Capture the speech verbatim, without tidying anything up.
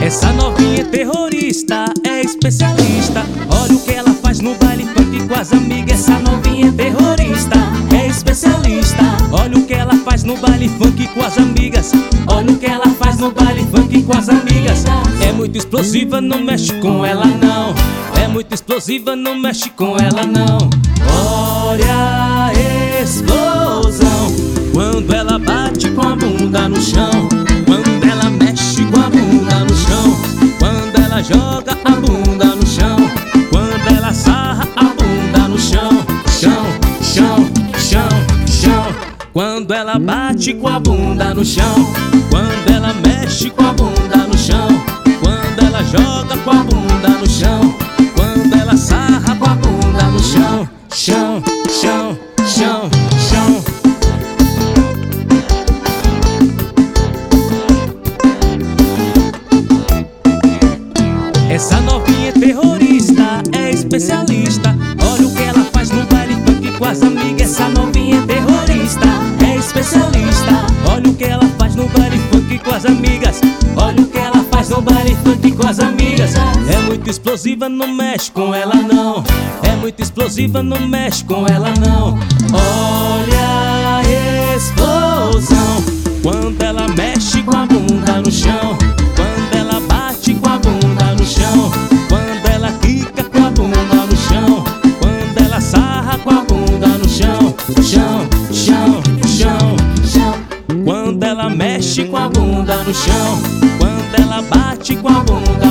Essa novinha é terrorista, é especialista. Olha o que ela faz no baile funk com as amigas. Essa novinha é terrorista, é especialista. Olha o que ela faz no baile funk com as amigas. Olha o que ela faz no baile funk com as amigas. É muito explosiva, não mexe com ela não. É muito explosiva, não mexe com ela não. Olha a explosão quando ela bate com a bunda no chão. Quando ela mexe com a bunda no chão. Quando ela joga a bunda no chão. Quando ela sarra a bunda no chão. Chão, chão, chão, chão. Quando ela bate com a bunda no chão. Quando ela mexe com a bunda no chão. Quando ela joga com a bunda no chão. Quando ela sarra com a bunda no chão. Chão, chão, chão, chão. Essa novinha é terrorista, é especialista. Olha o que ela faz no baile funk com as amigas. Essa novinha é terrorista, é especialista. Olha o que ela faz no baile funk com as amigas. Olha o que ela faz no baile funk com as amigas. É muito explosiva, não mexe com ela não. É muito explosiva, não mexe com ela não. Olha a explosão quando ela mexe com a bunda no chão. Quando ela bate com a bunda no chão. Quando ela quica com a bunda no chão. Quando ela sarra com a bunda no chão. Chão, chão, chão, chão. Quando ela mexe com a bunda no chão. Quando ela bate com a bunda